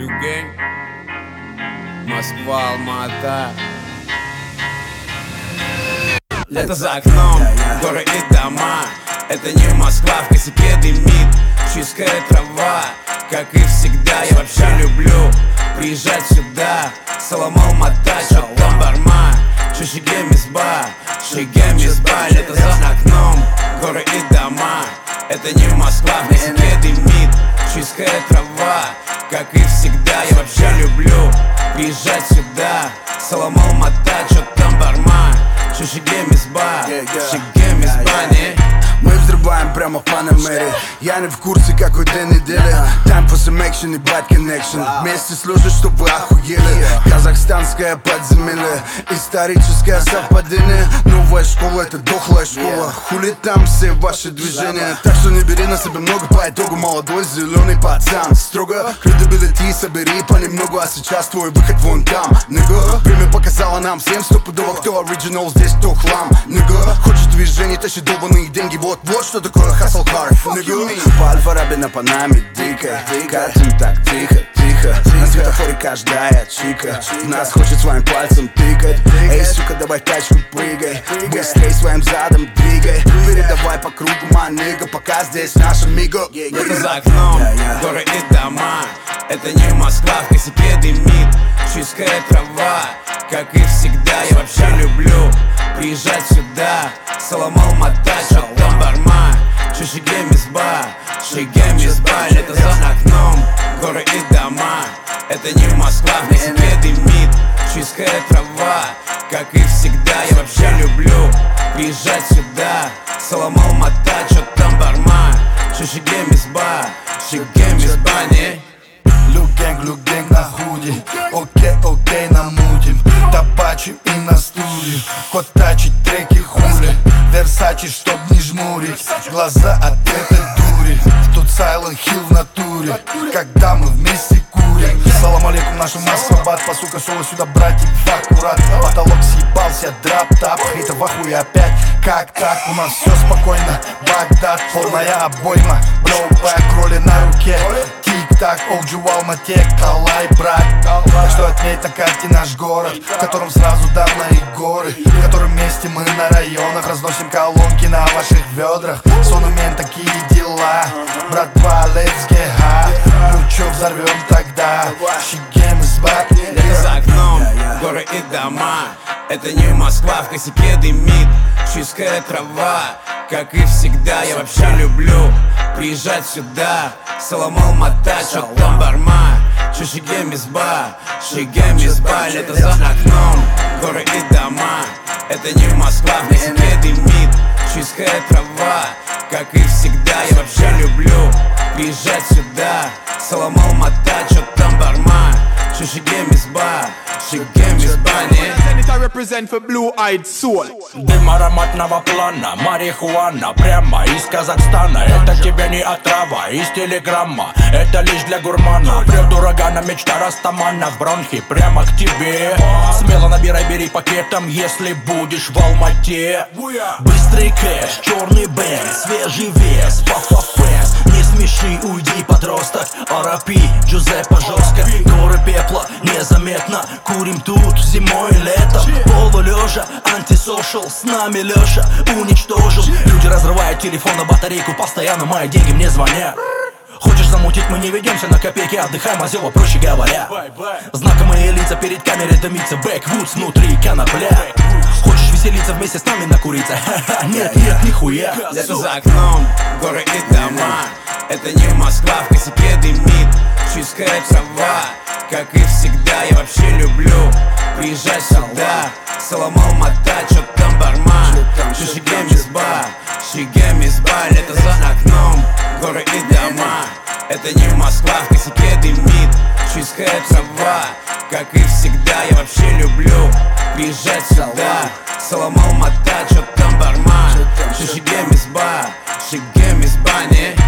Люгень, Москва, Алма-Ата. Лето за окном, горы и дома. Это не Москва, в косяке дымит чистая трава. Как и всегда, я вообще люблю приезжать сюда. Салам Алма-Ата, чё там барма? Чешиге мизба, шиге мизба. Лето за окном, горы и дома. Это не Москва, в косяке дымит чистая трава. Как и всегда, я вообще люблю приезжать сюда. Салам Алма-Ата, чё там барма? Чешиге мизба, шиге мизба, не? Мы взрываем прямо в Панамере. Я не в курсе какой день недели. Time for some action и bad connection. Вместе служат, чтобы вы охуели. Казахстанское подземелье, историческое совпадение. Новая школа, это дохлая школа. Хули там все ваши движения. Так что не бери на себя много, по итогу молодой зеленый пацан. Строго credibility собери понемногу. А сейчас твой выход вон там, нигга. Время показало нам всем стопудово, кто оригинал, здесь кто хлам, нигга. Хочешь движение, тащи долбаные деньги. Вот что такое hustle hard, nigga. По Альфа-Раби на Панаме дико. Катим так тихо. На светофоре каждая чика нас хочет своим пальцем тыкать. Эй, сука, давай тачку прыгай. Быстрей своим задом двигай. Передавай по кругу, манига, пока здесь наша миго. Лето за окном, горы и дома. Это не Москва, в косяке дымит чистая трава. Как и всегда, я вообще люблю приезжать сюда. Салам Алма-Ата, чё там барма? Чешиге мизба, шиге мизба. Лето за окном, горы и дома. Это не Москва, в косяке дымит чистая трава. Как и всегда, я вообще люблю приезжать сюда. Салам Алма-Ата, чё там барма? Чешиге мизба, шиге мизба, не? Люк-гэнг на худи. Окей, намутим. Табачим и на стуле. Ход тачить треки хули. Версачи, чтоб не жмурить глаза от этой дури. Тут Silent Hill в натуре, когда мы вместе курим. Салам алейкум, наша Москва-бат. По сука, соло сюда, братик, аккурат. Потолок съебался, драп-тап. Хейта в ахуе опять, как так? У нас все спокойно, Багдад, полная обойма. Блоу-бэк, роли на руке. Тик-так, OG в Алмате, Калай, брат. Так что отметь на карте наш город, в котором сразу давно и горы, в котором вместе мы на районах разносим колонки на ваших ведрах. Сонумен, такие дела. Братва, let's get high. Ну чё, взорвем тогда? Шигем из бак. Лето за окном, горы и дома. Это не Москва, в косяке дымит чистая трава. Как и всегда, я вообще люблю приезжать сюда. Салам Алма-Ата, чё там барма? Чешиге мизба, шиге мизба. Лето за окном, горы и дома. Это не Москва, в косяке дымит чистая трава. Как и всегда, я вообще люблю приезжать сюда. Салам Алма-Ата, чё там барма? Чешиге мизба, шиге мизба, не? Represent for blue-eyed soul. Дым ароматного плана, марихуана прямо из Казахстана. Это тебе не отрава из телеграмма, это лишь для гурмана. Прет урагана, мечта растамана в бронхи прямо к тебе. Смело набирай, бери пакетом, если будешь в Алмате. Быстрый кэш, черный бэнк, свежий вес, пафа-фэс. Не смеши, уйди, подросток. Арапи, Джузеппе жестко. Горы пепла, незаметно. Курим тут зимой и летом. Полулежа, антисошал, с нами Леша уничтожил. Люди разрывают телефон на батарейку, постоянно мои деньги мне звонят. Хочешь замутить, мы не ведемся на копейки, отдыхаем, озева, проще говоря. Знакомые лица перед камерой дымится, бэквудс внутри конопля. Хочешь веселиться вместе с нами накуриться? Нет, нихуя. Лето за окном, горы и дома. Это не Москва, в косяке дымит чистая трава. Как и всегда, я вообще люблю приезжать сюда. Салам Алма-Ата, чё там барма? Чешиге мизба, шиге мизба. Лето за окном, горы и дома. Это не Москва, в косяке дымит чистая трава. Как и всегда, я вообще люблю приезжать сюда. Салам Алма-Ата, чё там барма? Чешиге мизба, шиге мизба, не?